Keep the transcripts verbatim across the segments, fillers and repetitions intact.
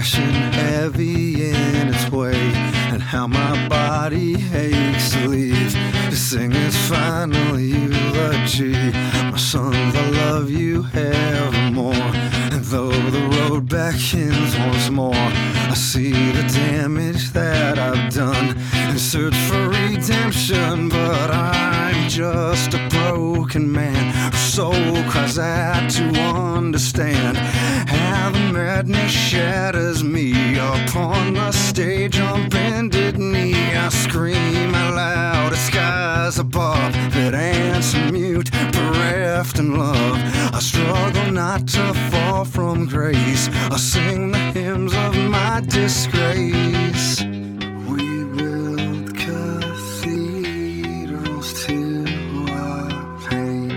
depression heavy in its way, and how my body aches to leave. To sing its final eulogy. My sons, I love you evermore. And though the road beckons once more, I see the damage that I've done and search for redemption. But I'm just a broken man whose soul cries out to understand how the madness shatters me. Upon the stage on bended knee, I scream out loud at skies above that answer mute, bereft in love. I struggle not to fall from grace. I sing the hymns of my disgrace. We build cathedrals to our pain,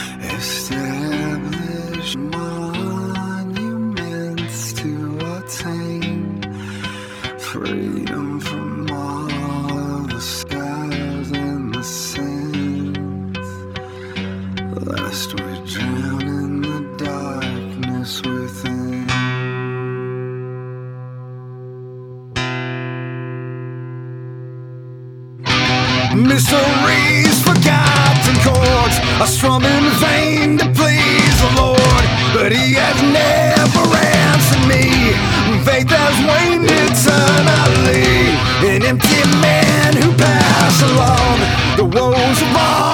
establish monuments to attain freedom from all the scars and the sins, lest we drown in the darkness within. Mysteries, forgotten chords, I strum in vain to please the Lord, but He has never answered me. Faith has waned eternally, an empty man who passed along the woes of all